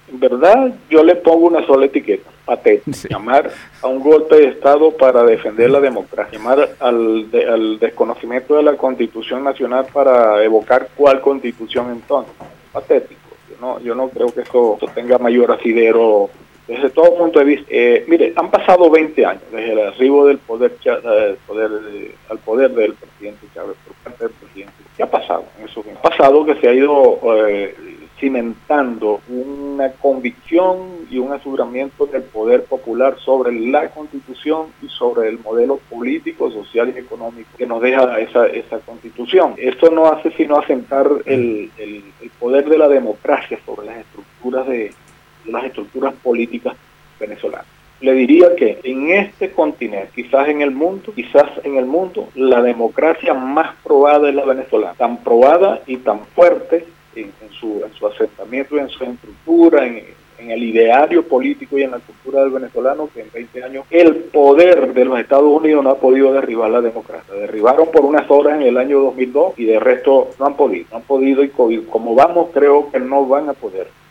En verdad, yo le pongo una sola etiqueta, patético. Sí. Llamar a un golpe de Estado para defender la democracia. Llamar al desconocimiento de la Constitución Nacional para evocar cuál Constitución entonces. Patético. Yo no creo que eso tenga mayor asidero desde todo punto de vista. Mire, han pasado 20 años desde el arribo del al poder del presidente Chávez por parte del presidente. ¿Qué ha pasado en esos días? Ha pasado que se ha ido cimentando una convicción y un aseguramiento del poder popular sobre la Constitución y sobre el modelo político, social y económico que nos deja esa Constitución. Esto no hace sino asentar el poder de la democracia sobre las estructuras políticas venezolanas. Le diría que en este continente, quizás en el mundo, la democracia más probada es la venezolana, tan probada y tan fuerte en su asentamiento y en su estructura, en el ideario político y en la cultura del venezolano, que en 20 años el poder de los Estados Unidos no ha podido derribar la democracia. Derribaron por unas horas en el año 2002 y de resto no han podido y como vamos creo que no van a poder.